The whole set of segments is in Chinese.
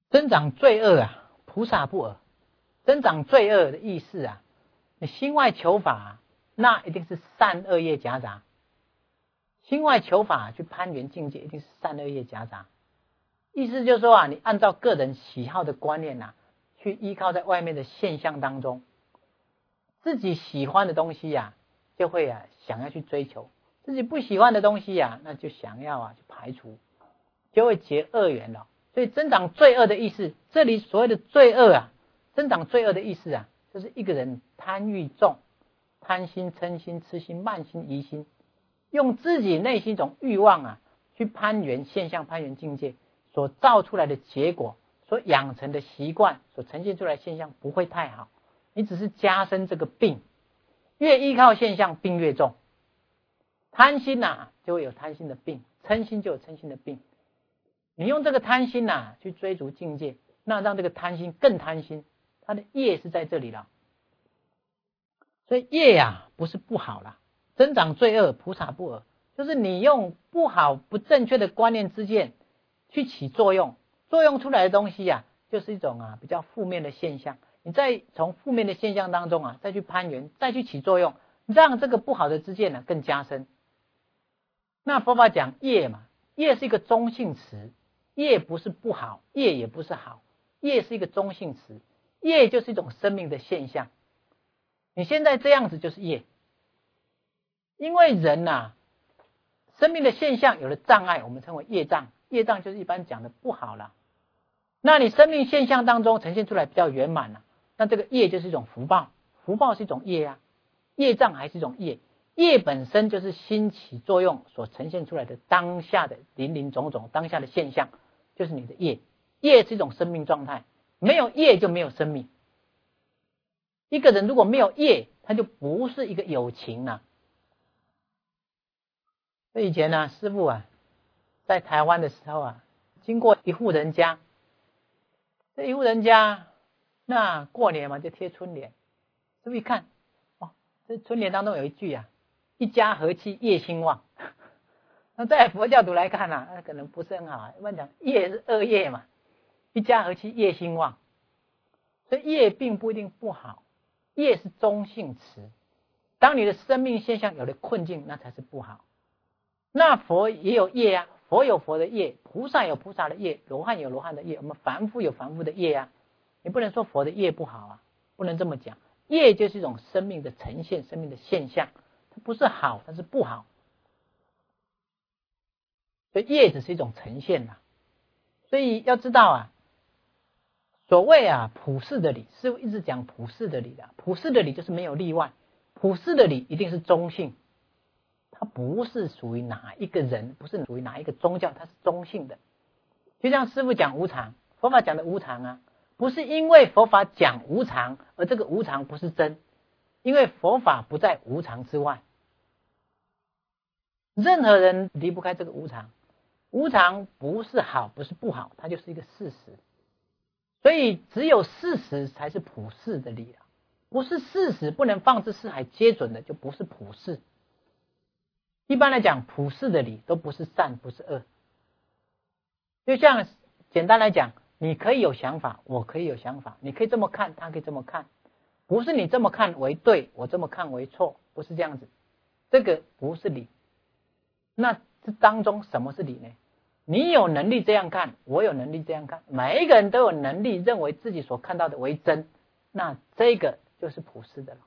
增长罪恶啊，菩萨不尔。增长罪恶的意思啊，你心外求法，那一定是善恶业夹杂。心外求法去攀缘境界，一定是善恶业夹杂。意思就是说啊，你按照个人喜好的观念啊，去依靠在外面的现象当中，自己喜欢的东西啊，就会啊想要去追求；自己不喜欢的东西啊，那就想要啊去排除，就会结恶缘了。所以增长罪恶的意思，这里所谓的罪恶啊，增长罪恶的意思啊，就是一个人贪欲重，贪心、嗔心、痴心、慢心、疑心，用自己内心一种欲望啊，去攀缘现象、攀缘境界所造出来的结果，所养成的习惯，所呈现出来的现象不会太好，你只是加深这个病，越依靠现象，病越重。贪心啊，就会有贪心的病；嗔心就有嗔心的病。你用这个贪心啊去追逐境界，那让这个贪心更贪心，它的业是在这里了。所以业啊不是不好啦，增长罪恶，菩萨不尔，就是你用不好不正确的观念之见去起作用，作用出来的东西啊，就是一种啊比较负面的现象。你再从负面的现象当中啊，再去攀缘，再去起作用，让这个不好的知见呢更加深。那佛法讲业嘛，业是一个中性词，业不是不好，业也不是好，业是一个中性词，业就是一种生命的现象。你现在这样子就是业，因为人啊，生命的现象有了障碍，我们称为业障，业障就是一般讲的不好了。那你生命现象当中呈现出来比较圆满了，那这个业就是一种福报，福报是一种业啊，业障还是一种业，业本身就是心起作用所呈现出来的当下的林林总总当下的现象，就是你的业。业是一种生命状态，没有业就没有生命。一个人如果没有业，他就不是一个有情了。所以以前呢，师父啊，在台湾的时候啊，经过一户人家，这一户人家，那过年嘛就贴春联，师父一看，哦，这春联当中有一句啊，一家和气业兴旺。那在佛教徒来看啊，那可能不是很好，一般讲业是恶业嘛，一家和气业兴旺，所以业并不一定不好，业是中性词。当你的生命现象有了困境，那才是不好。那佛也有业啊，佛有佛的业，菩萨有菩萨的业，罗汉有罗汉的业，我们凡夫有凡夫的业啊。你不能说佛的业不好啊，不能这么讲。业就是一种生命的呈现，生命的现象，它不是好，它是不好。所以业只是一种呈现啦。所以要知道啊，所谓啊普世的理，师父一直讲普世的理的，普世的理就是没有例外，普世的理一定是中性。它不是属于哪一个人，不是属于哪一个宗教，它是中性的。就像师父讲无常，佛法讲的无常啊，不是因为佛法讲无常，而这个无常不是真，因为佛法不在无常之外，任何人离不开这个无常。无常不是好，不是不好，它就是一个事实。所以只有事实才是普世的理了，不是事实不能放之四海皆准的，就不是普世。一般来讲，普世的理都不是善，不是恶。就像简单来讲，你可以有想法，我可以有想法，你可以这么看，他可以这么看，不是你这么看为对，我这么看为错，不是这样子，这个不是理。那这当中什么是理呢？你有能力这样看，我有能力这样看，每一个人都有能力认为自己所看到的为真，那这个就是普世的了。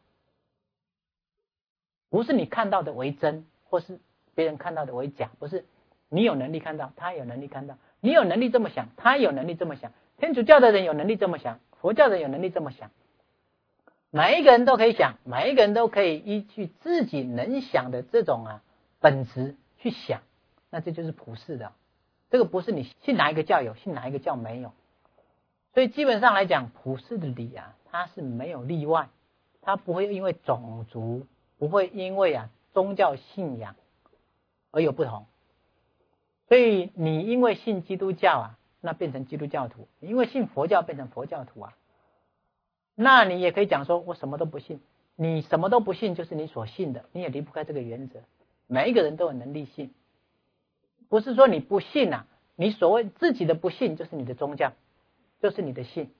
不是你看到的为真，或是别人看到的为假，不是。你有能力看到，他有能力看到，你有能力这么想，他有能力这么想，天主教的人有能力这么想，佛教的人有能力这么想，每一个人都可以想，每一个人都可以依据自己能想的这种本质去想，那这就是普世的。这个不是你信哪一个教有，信哪一个教没有。所以基本上来讲，普世的理啊，它是没有例外，它不会因为种族，不会因为宗教信仰而有不同。所以你因为信基督教那变成基督教徒，你因为信佛教变成佛教徒那你也可以讲说我什么都不信。你什么都不信就是你所信的，你也离不开这个原则。每一个人都有能力信，不是说你不信你所谓自己的不信就是你的宗教， 就是你的信。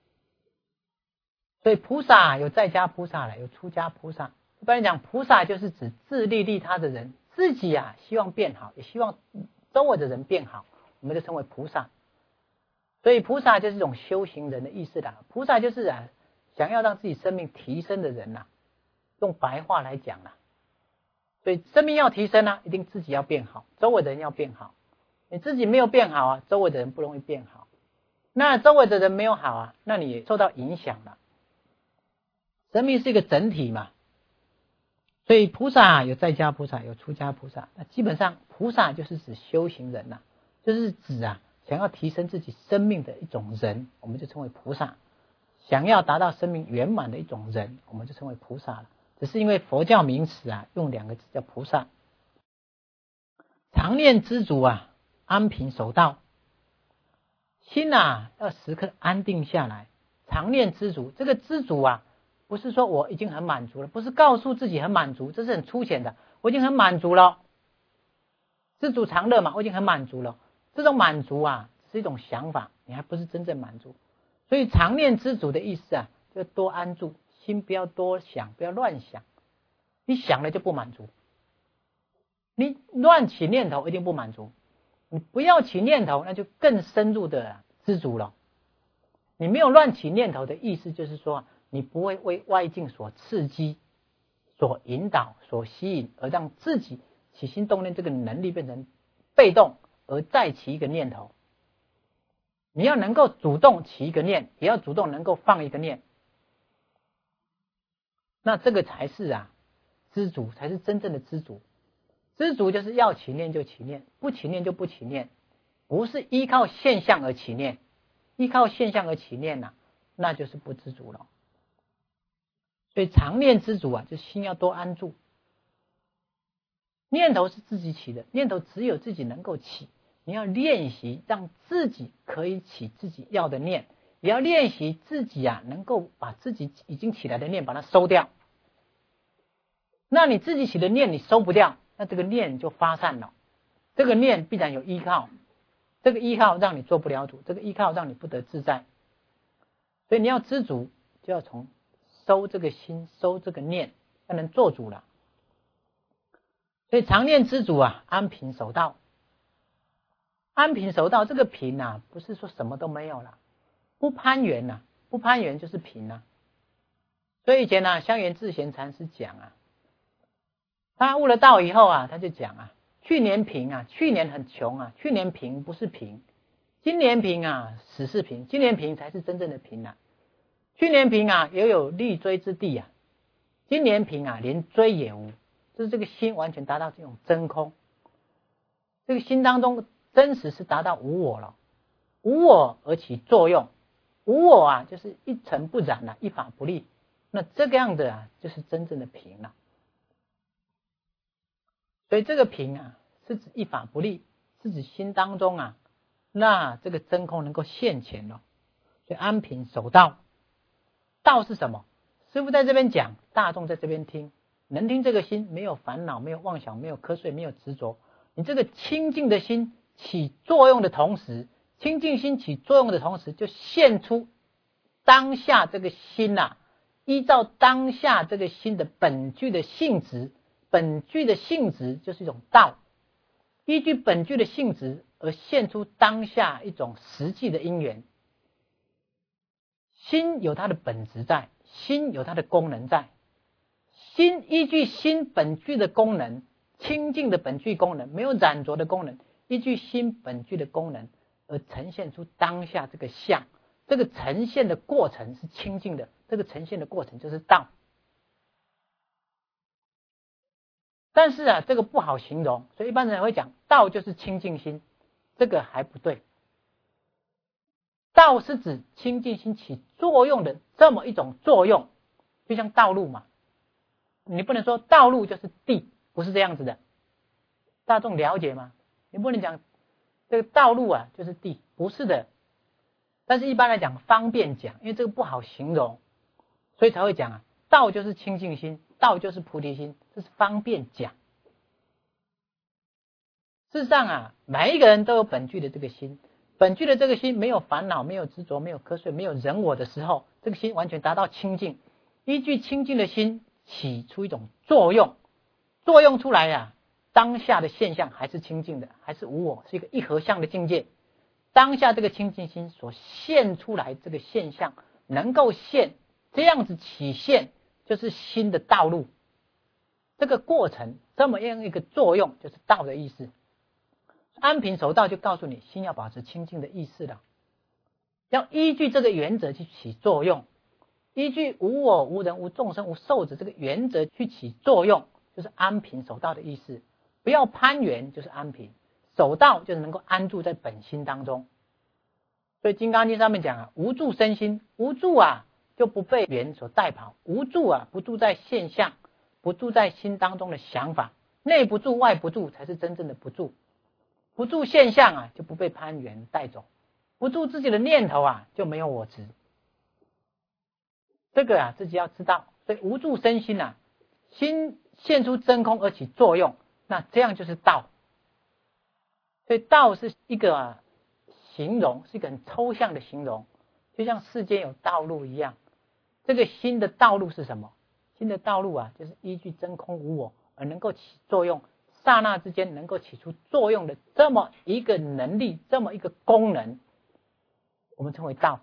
所以菩萨有在家菩萨了，有出家菩萨。一般来讲，菩萨就是指自利利他的人，自己希望变好，也希望周围的人变好，我们就称为菩萨。所以菩萨就是一种修行人的意思啦。菩萨就是想要让自己生命提升的人啦，用白话来讲啦。所以生命要提升一定自己要变好，周围的人要变好。你自己没有变好周围的人不容易变好。那周围的人没有好那你也受到影响了。生命是一个整体嘛，所以菩萨有在家菩萨，有出家菩萨。那基本上菩萨就是指修行人就是指想要提升自己生命的一种人，我们就称为菩萨。想要达到生命圆满的一种人，我们就称为菩萨了。只是因为佛教名词用2个字叫菩萨。常念知足安贫守道，心要时刻安定下来。常念知足，这个知足不是说我已经很满足了，不是告诉自己很满足，这是很粗浅的。我已经很满足了，知足常乐嘛，我已经很满足了。这种满足是一种想法，你还不是真正满足。所以常念知足的意思就多安住，心不要多想，不要乱想。你想了就不满足，你乱起念头一定不满足。你不要起念头，那就更深入的知足了。你没有乱起念头的意思就是说，你不会为外境所刺激、所引导、所吸引，而让自己起心动念这个能力变成被动，而再起一个念头。你要能够主动起一个念，也要主动能够放一个念。那这个才是知足，才是真正的知足。知足就是要起念就起念，不起念就不起念，不是依靠现象而起念。依靠现象而起念那就是不知足了。所以常念知足就心要多安住。念头是自己起的，念头只有自己能够起。你要练习让自己可以起自己要的念，也要练习自己能够把自己已经起来的念把它收掉。那你自己起的念你收不掉，那这个念就发散了。这个念必然有依靠，这个依靠让你做不了主，这个依靠让你不得自在。所以你要知足，就要从收这个心，收这个念，要能做主了。所以常念知足安贫守道。安贫守道，这个贫不是说什么都没有了，不攀缘不攀缘就是贫所以以前香严智贤禅师讲他悟了道以后他就讲去年贫去年很穷去年贫不是贫，今年贫死是贫，今年贫才是真正的贫去年贫也有立锥之地今年贫连锥也无，就是这个心完全达到这种真空。这个心当中真实是达到无我了，无我而起作用，无我就是一尘不染一法不立。那这个样的就是真正的平了。所以这个平是指一法不立，是指心当中那这个真空能够现前了。所以安贫守道，道是什么？师父在这边讲，大众在这边听，能听这个心没有烦恼，没有妄想，没有瞌睡，没有执着。你这个清净的心起作用的同时，清净心起作用的同时，就现出当下这个心依照当下这个心的本具的性质，本具的性质就是一种道，依据本具的性质而现出当下一种实际的因缘。心有它的本质在，心有它的功能在，心依据心本具的功能，清净的本具功能，没有染着的功能，依据心本具的功能而呈现出当下这个相。这个呈现的过程是清净的，这个呈现的过程就是道。但是这个不好形容，所以一般人会讲道就是清净心，这个还不对。道是指清净心起作用的这么一种作用，就像道路嘛，你不能说道路就是地，不是这样子的。大众了解吗？你不能讲这个道路就是地，不是的。但是一般来讲方便讲，因为这个不好形容，所以才会讲道就是清净心，道就是菩提心，这是方便讲。事实上每一个人都有本具的这个心， 本具的这个心没有烦恼，没有执着，没有瞌睡，没有人我的时候，这个心完全达到清净。依据清净的心起出一种作用，作用出来呀，当下的现象还是清净的，还是无我，是一个一合相的境界。当下这个清净心所现出来这个现象，能够现这样子起现，就是心的道路。这个过程这么样一个作用，就是道的意思。安贫守道就告诉你，心要保持清净的意识了，要依据这个原则去起作用，依据无我、无人、无众生、无寿者这个原则去起作用，就是安贫守道的意思。不要攀缘，就是安贫；守道就是能够安住在本心当中。所以《金刚经》上面讲啊，无住身心，无住啊就不被缘所带跑，无住啊不住在现象，不住在心当中的想法，内不住外不住才是真正的不住。不住现象啊，就不被攀缘带走；不住自己的念头啊，就没有我执。这个啊，自己要知道。所以无住身心啊，心现出真空而起作用，那这样就是道。所以道是一个形容，是一个很抽象的形容，就像世间有道路一样。这个心的道路是什么？心的道路啊，就是依据真空无我而能够起作用。刹那之间能够起出作用的这么一个能力，这么一个功能，我们称为道。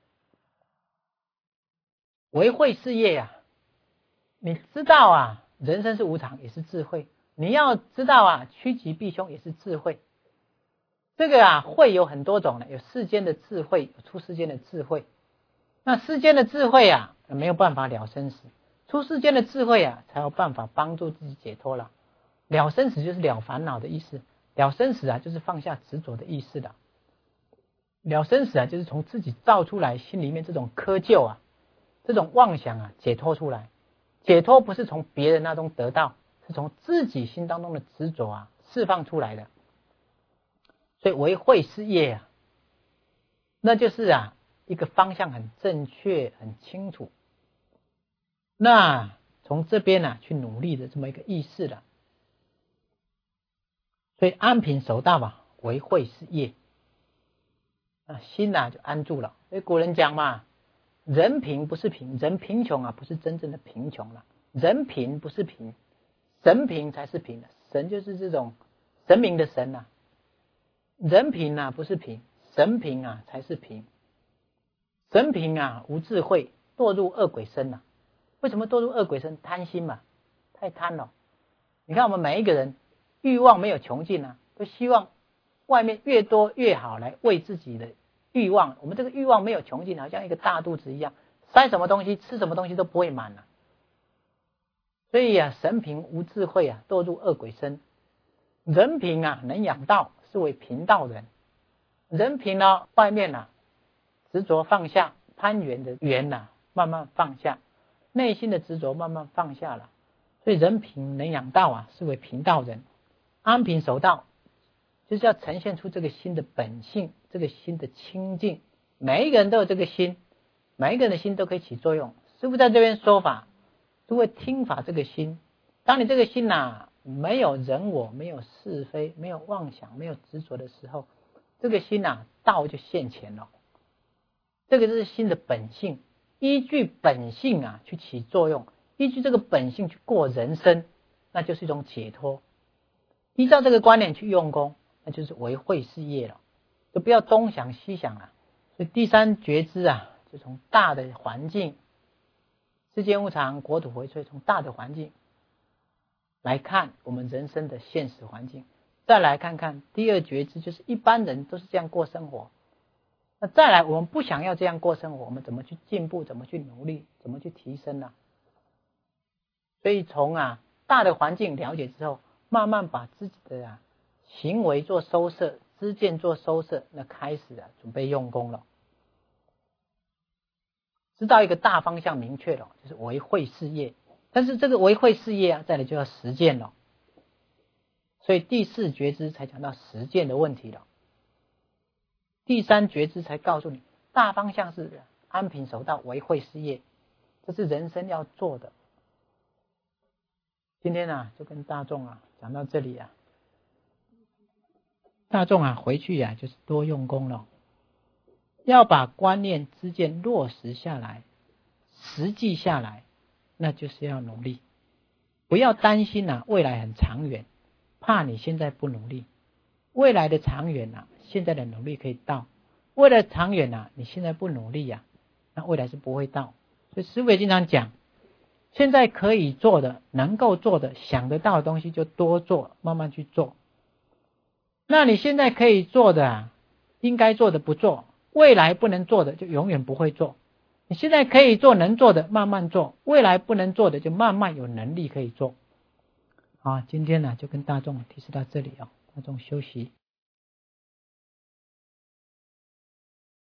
为慧事业啊，你知道啊，人生是无常，也是智慧。你要知道啊，趋吉避凶也是智慧。这个啊，慧有很多种的，有世间的智慧，有出世间的智慧。那世间的智慧啊，没有办法了生死；出世间的智慧啊，才有办法帮助自己解脱了。了生死就是了烦恼的意思，了生死啊就是放下执着的意思的。了生死啊就是从自己造出来心里面这种窠臼啊，这种妄想啊解脱出来。解脱不是从别人那中得到，是从自己心当中的执着啊释放出来的。所以为慧事业啊，那就是啊一个方向很正确很清楚，那从这边啊去努力的这么一个意思了。所以安贫守道啊，为慧事业，心啊就安住了。所以古人讲嘛，人贫不是贫，人贫穷啊不是真正的贫穷了，人贫不是贫，神贫才是贫。神就是这种神明的神啊，人贫啊不是贫，神贫啊才是贫。神贫啊无智慧，堕入恶鬼身啊。为什么堕入恶鬼身？贪心嘛，太贪了。你看我们每一个人欲望没有穷尽啊，都希望外面越多越好来喂自己的欲望。我们这个欲望没有穷尽，好像一个大肚子一样，塞什么东西吃什么东西都不会满了。所以啊，神贫无智慧啊，堕入恶鬼身。人贫啊能养道，是为贫道人。人贫呢，外面啊执着放下，攀缘的缘啊慢慢放下，内心的执着慢慢放下了。所以人贫能养道啊，是为贫道人。安贫守道就是要呈现出这个心的本性，这个心的清净。每一个人都有这个心，每一个人的心都可以起作用。师父在这边说法，诸位听法这个心，当你这个心啊没有人我，没有是非，没有妄想，没有执着的时候，这个心啊道就现前了。这个是心的本性，依据本性啊去起作用，依据这个本性去过人生，那就是一种解脱。依照这个观念去用功，那就是为慧事业了，就不要东想西想了。所以第三觉知啊，就从大的环境，世间无常，国土回摧，从大的环境来看我们人生的现实环境。再来看看第二觉知，就是一般人都是这样过生活。那再来，我们不想要这样过生活，我们怎么去进步，怎么去努力，怎么去提升呢？所以从大的环境了解之后，慢慢把自己的行为做收摄，知见做收摄，那开始准备用功了。知道一个大方向明确了，就是为慧事业。但是这个为慧事业再来就要实践了。所以第四觉知才讲到实践的问题了。第三觉知才告诉你，大方向是安贫守道，为慧事业，这是人生要做的。今天就跟大众讲到这里大众啊，回去啊就是多用功了，要把观念知见落实下来，实际下来，那就是要努力，不要担心啊未来很长远，怕你现在不努力，未来的长远啊，现在的努力可以到，为了长远啊，你现在不努力啊，那未来是不会到。所以师父也经常讲，现在可以做的、能够做的、想得到的东西就多做，慢慢去做。那你现在可以做的啊，应该做的不做，未来不能做的就永远不会做。你现在可以做能做的慢慢做，未来不能做的就慢慢有能力可以做。好，今天呢就跟大众提示到这里哦，大众休息。